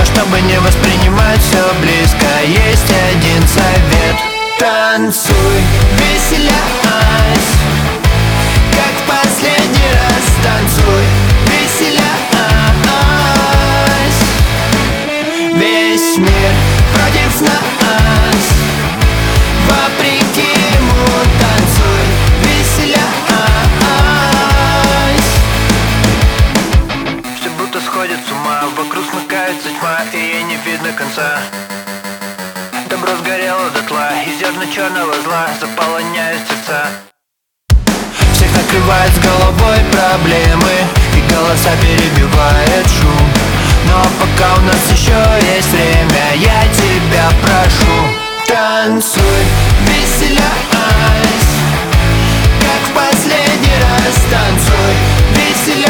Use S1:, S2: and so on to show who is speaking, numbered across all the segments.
S1: Но чтобы не воспринимать все близко, есть один совет: танцуй, веселясь, как в последний раз. Танцуй, веселясь, весь мир против нас, вопреки ему. Танцуй, веселясь. Все будто сходит с ума, вокруг смыкается тьма, и ей не видно конца. Добро сгорело дотла, и зерна черного зла заполоняют сердца. Всех накрывает с головой проблемы, и голоса перебивает шум. Но пока у нас еще есть время, я тебя прошу: танцуй, веселясь, как в последний раз. Танцуй, веселясь,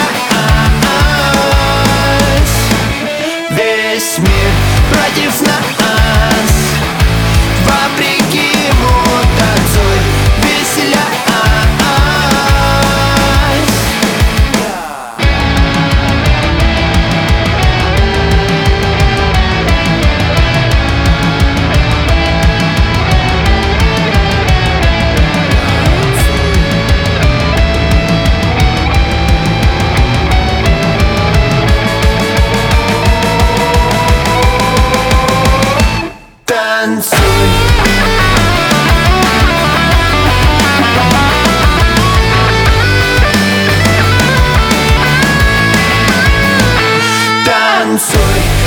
S1: весь мир против нас, вопреки ему. Танцуй, веселясь. Танцуй,